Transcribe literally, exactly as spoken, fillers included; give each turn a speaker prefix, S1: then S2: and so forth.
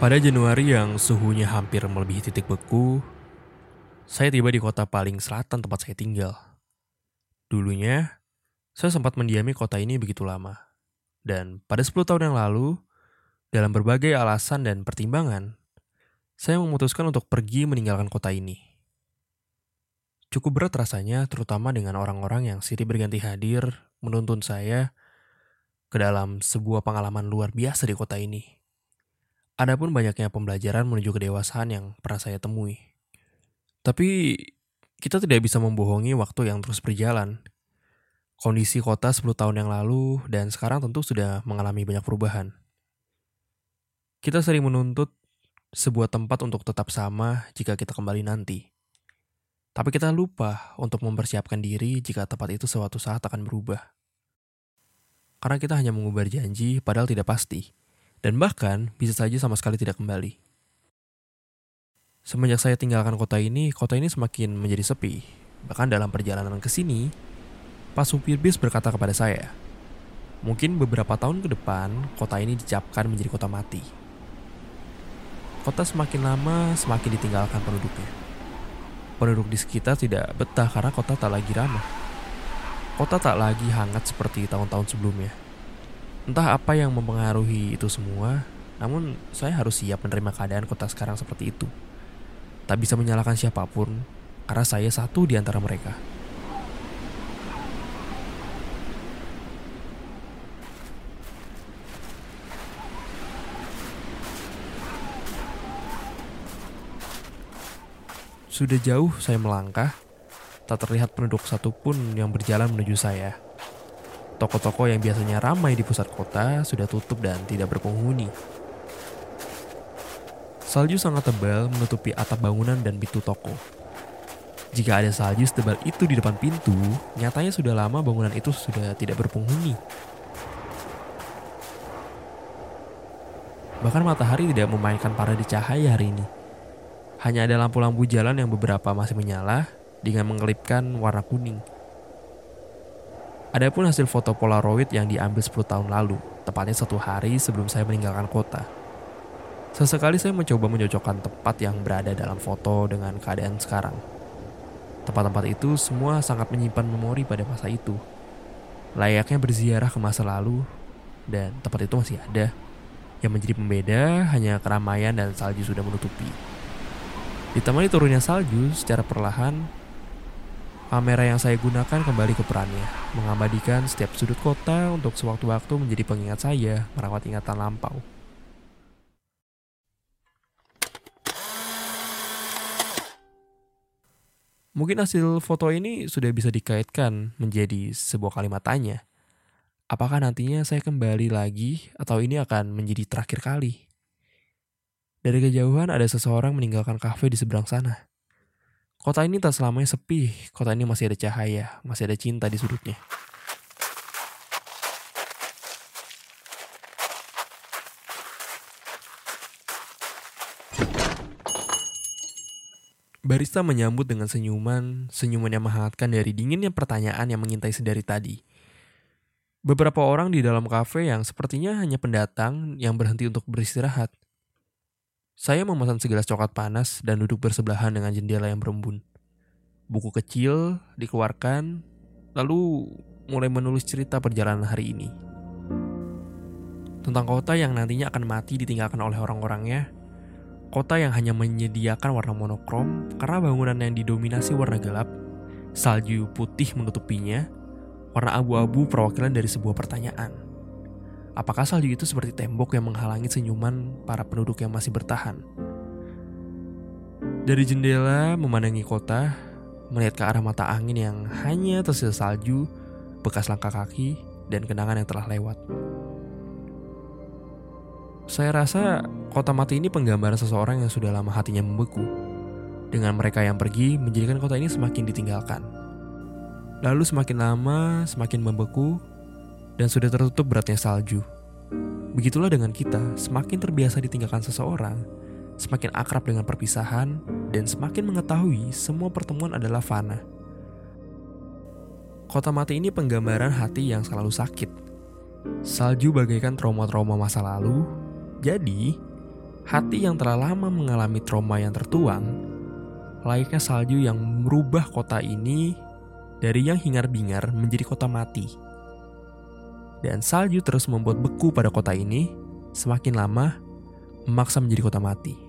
S1: Pada Januari yang suhunya hampir melebihi titik beku, saya tiba di kota paling selatan tempat saya tinggal. Dulunya, saya sempat mendiami kota ini begitu lama. Dan pada sepuluh tahun yang lalu, dalam berbagai alasan dan pertimbangan, saya memutuskan untuk pergi meninggalkan kota ini. Cukup berat rasanya, terutama dengan orang-orang yang silih berganti hadir menuntun saya ke dalam sebuah pengalaman luar biasa di kota ini. Adapun banyaknya pembelajaran menuju kedewasaan yang pernah saya temui. Tapi kita tidak bisa membohongi waktu yang terus berjalan. Kondisi kota sepuluh tahun yang lalu dan sekarang tentu sudah mengalami banyak perubahan. Kita sering menuntut sebuah tempat untuk tetap sama jika kita kembali nanti. Tapi kita lupa untuk mempersiapkan diri jika tempat itu suatu saat akan berubah. Karena kita hanya mengubah janji padahal tidak pasti. Dan bahkan bisa saja sama sekali tidak kembali. Semenjak saya tinggalkan kota ini, kota ini semakin menjadi sepi. Bahkan dalam perjalanan ke sini, Pak supir bis berkata kepada saya, mungkin beberapa tahun ke depan, kota ini dicapkan menjadi kota mati. Kota semakin lama semakin ditinggalkan penduduknya. Penduduk di sekitar tidak betah karena kota tak lagi ramah. Kota tak lagi hangat seperti tahun-tahun sebelumnya. Entah apa yang mempengaruhi itu semua, namun saya harus siap menerima keadaan kota sekarang seperti itu. Tak bisa menyalahkan siapapun, karena saya satu di antara mereka. Sudah jauh saya melangkah, tak terlihat penduduk satupun yang berjalan menuju saya. Toko-toko yang biasanya ramai di pusat kota sudah tutup dan tidak berpenghuni. Salju sangat tebal menutupi atap bangunan dan pintu toko. Jika ada salju setebal itu di depan pintu, nyatanya sudah lama bangunan itu sudah tidak berpenghuni. Bahkan matahari tidak memainkan parade cahaya hari ini. Hanya ada lampu-lampu jalan yang beberapa masih menyala dengan mengelipkan warna kuning. Adapun hasil foto Polaroid yang diambil sepuluh tahun lalu, tepatnya satu hari sebelum saya meninggalkan kota. Sesekali saya mencoba mencocokkan tempat yang berada dalam foto dengan keadaan sekarang. Tempat-tempat itu semua sangat menyimpan memori pada masa itu. Layaknya berziarah ke masa lalu, dan tempat itu masih ada. Yang menjadi pembeda hanya keramaian dan salju sudah menutupi. Ditemani turunnya salju secara perlahan, kamera yang saya gunakan kembali ke perannya, mengabadikan setiap sudut kota untuk sewaktu-waktu menjadi pengingat saya merawat ingatan lampau. Mungkin hasil foto ini sudah bisa dikaitkan menjadi sebuah kalimat tanya. Apakah nantinya saya kembali lagi atau ini akan menjadi terakhir kali? Dari kejauhan ada seseorang meninggalkan kafe di seberang sana. Kota ini tak selamanya sepi, kota ini masih ada cahaya, masih ada cinta di sudutnya. Barista menyambut dengan senyuman, senyuman yang menghangatkan dari dinginnya pertanyaan yang mengintai sedari tadi. Beberapa orang di dalam kafe yang sepertinya hanya pendatang yang berhenti untuk beristirahat. Saya memesan segelas coklat panas dan duduk bersebelahan dengan jendela yang berembun. Buku kecil dikeluarkan, lalu mulai menulis cerita perjalanan hari ini. Tentang kota yang nantinya akan mati ditinggalkan oleh orang-orangnya. Kota yang hanya menyediakan warna monokrom karena bangunan yang didominasi warna gelap, salju putih menutupinya, warna abu-abu perwakilan dari sebuah pertanyaan. Apakah salju itu seperti tembok yang menghalangi senyuman para penduduk yang masih bertahan? Dari jendela memandangi kota, melihat ke arah mata angin yang hanya tersisa salju, bekas langkah kaki, dan kenangan yang telah lewat. Saya rasa kota mati ini penggambaran seseorang yang sudah lama hatinya membeku. Dengan mereka yang pergi, menjadikan kota ini semakin ditinggalkan. Lalu semakin lama, semakin membeku, dan sudah tertutup beratnya salju. Begitulah dengan kita, semakin terbiasa ditinggalkan seseorang, semakin akrab dengan perpisahan, dan semakin mengetahui semua pertemuan adalah fana. Kota mati ini penggambaran hati yang selalu sakit. Salju bagaikan trauma-trauma masa lalu, jadi Hati yang telah lama mengalami trauma yang tertuang, layaknya salju yang merubah kota ini dari yang hingar-bingar menjadi kota mati. Dan salju terus membuat beku pada kota ini, semakin lama memaksa menjadi kota mati.